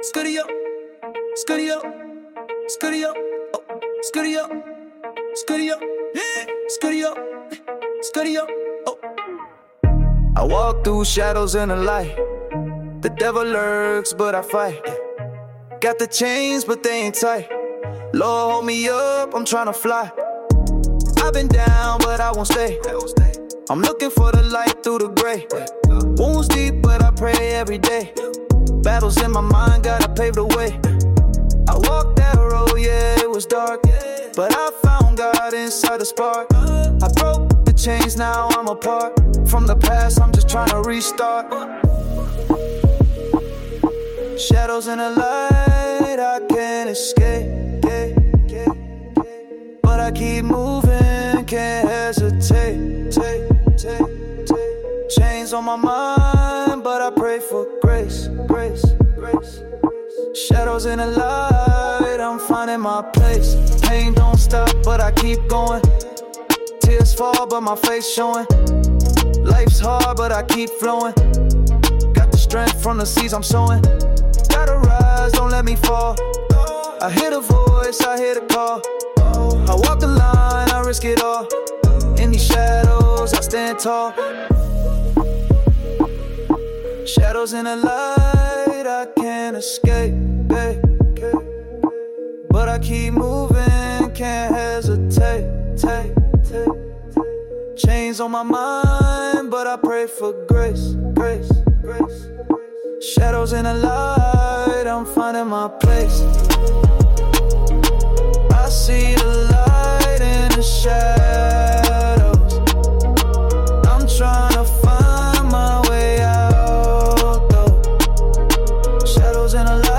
Scuddy up, scuddy up, scuddy up, oh, scuddy up, scuddy up, scuddy up, scuddy up, oh. I walk through shadows in the light. The devil lurks, but I fight. Got the chains, but they ain't tight. Lord, hold me up, I'm tryna fly. I've been down, but I won't stay. I'm looking for the light through the gray. Wounds deep, but I pray every day. Battles in my mind, gotta pave the way. I walked that road, yeah, it was dark, but I found God inside the spark. I broke the chains, now I'm apart from the past, I'm just trying to restart. Shadows in the light, I can't escape. But I keep moving, can't hesitate. Chains on my mind, but I pray for grace. Shadows in the light, I'm finding my place. Pain don't stop, but I keep going. Tears fall, but my face showing. Life's hard, but I keep flowing. Got the strength from the seas I'm sowing. Gotta rise, don't let me fall. I hear the voice, I hear the call. I walk the line, I risk it all. In these shadows, I stand tall. Shadows in the light, I can't escape. But I keep moving, can't hesitate. Chains on my mind, but I pray for grace. Shadows in the light, I'm finding my place. I see the light in the shadows. I'm trying to find my way out though. Shadows in the light.